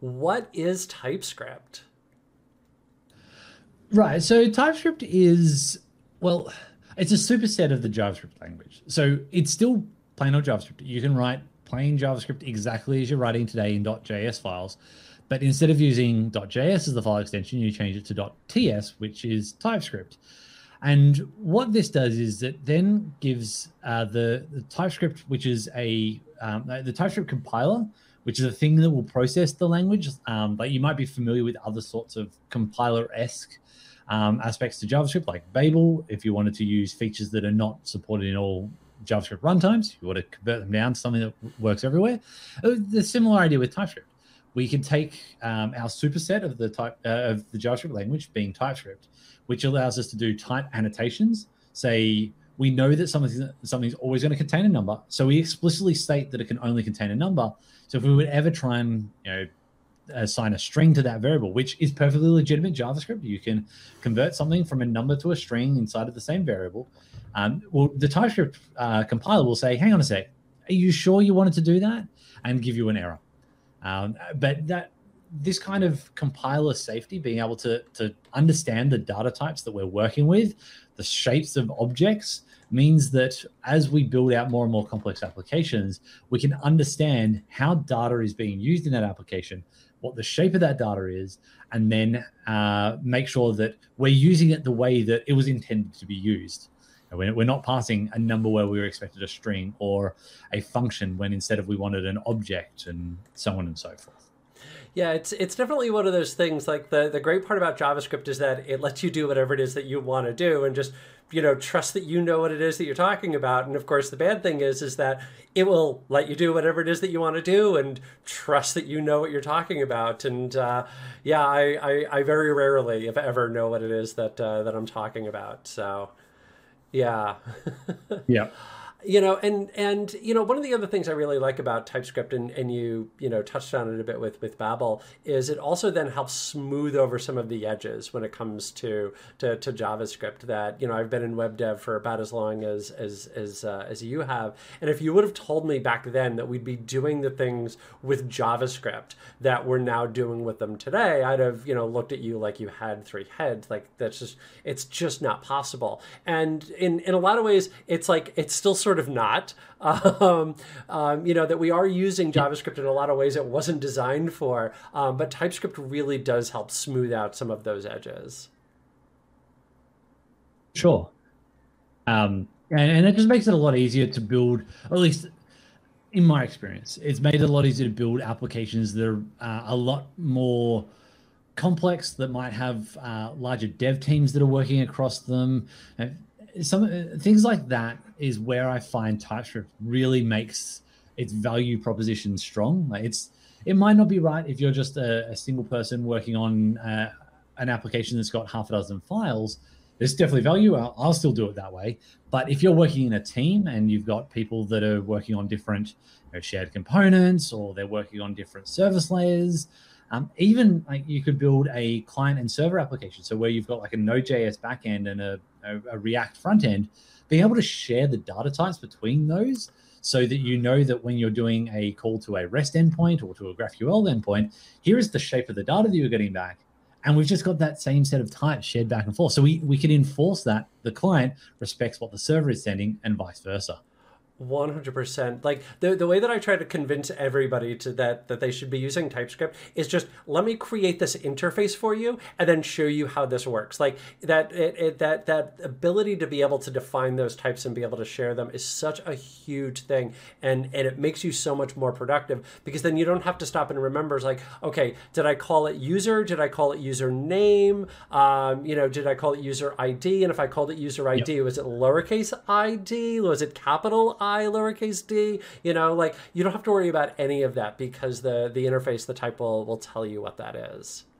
What is TypeScript? Right. So TypeScript is, well, it's a superset of the JavaScript language. So it's still plain old JavaScript. You can write plain JavaScript exactly as you're writing today in .js files. But instead of using .js as the file extension, you change it to .ts, which is TypeScript. And what this does is it then gives the TypeScript, which is the TypeScript compiler, which is a thing that will process the language. But you might be familiar with other sorts of compiler-esque aspects to JavaScript, like Babel, if you wanted to use features that are not supported in all JavaScript runtimes, you want to convert them down to something that works everywhere. The similar idea with TypeScript. We can take our superset of the JavaScript language, being TypeScript, which allows us to do type annotations. Say we know that something's always going to contain a number, so we explicitly state that it can only contain a number. So if we would ever try and assign a string to that variable, which is perfectly legitimate JavaScript, you can convert something from a number to a string inside of the same variable. Well, the TypeScript compiler will say, "Hang on a sec, are you sure you wanted to do that?" and give you an error. But this kind of compiler safety, being able to understand the data types that we're working with, the shapes of objects, means that as we build out more and more complex applications, we can understand how data is being used in that application, what the shape of that data is, and then make sure that we're using it the way that it was intended to be used. We're not passing a number where we were expected a string, or a function when instead of we wanted an object, and so on and so forth. Yeah, it's definitely one of those things. Like the great part about JavaScript is that it lets you do whatever it is that you want to do, and just trust that you know what it is that you're talking about. And of course, the bad thing is that it will let you do whatever it is that you want to do, and trust that you know what you're talking about. And yeah, I very rarely, if ever, know what it is that I'm talking about. So yeah. Yeah. And one of the other things I really like about TypeScript, and you touched on it a bit with Babel, is it also then helps smooth over some of the edges when it comes to JavaScript. That I've been in web dev for about as long as you have, and if you would have told me back then that we'd be doing the things with JavaScript that we're now doing with them today, I'd have looked at you like you had three heads. Like it's just not possible. And in a lot of ways, it's still sort of not, that we are using JavaScript in a lot of ways it wasn't designed for, but TypeScript really does help smooth out some of those edges. Sure. And it just makes it a lot easier to build, or at least in my experience, it's made it a lot easier to build applications that are a lot more complex, that might have larger dev teams that are working across them. Some things like that is where I find TypeScript really makes its value proposition strong. It might not be right if you're just a single person working on an application that's got half a dozen files. There's definitely value. I'll still do it that way. But if you're working in a team and you've got people that are working on different shared components, or they're working on different service layers, even like you could build a client and server application. So where you've got like a Node.js backend and a React front end, being able to share the data types between those, so that that when you're doing a call to a REST endpoint or to a GraphQL endpoint, here is the shape of the data that you're getting back. And we've just got that same set of types shared back and forth. So we can enforce that the client respects what the server is sending, and vice versa. 100%. Like the way that I try to convince everybody that they should be using TypeScript is just, let me create this interface for you and then show you how this works. Like that ability to be able to define those types and be able to share them is such a huge thing, and it makes you so much more productive, because then you don't have to stop and remember. It's like, okay, did I call it user? Did I call it username? Did I call it user ID? And if I called it user ID, was it lowercase ID? Was it capital I, lowercase d? You don't have to worry about any of that, because the interface, the type will tell you what that is.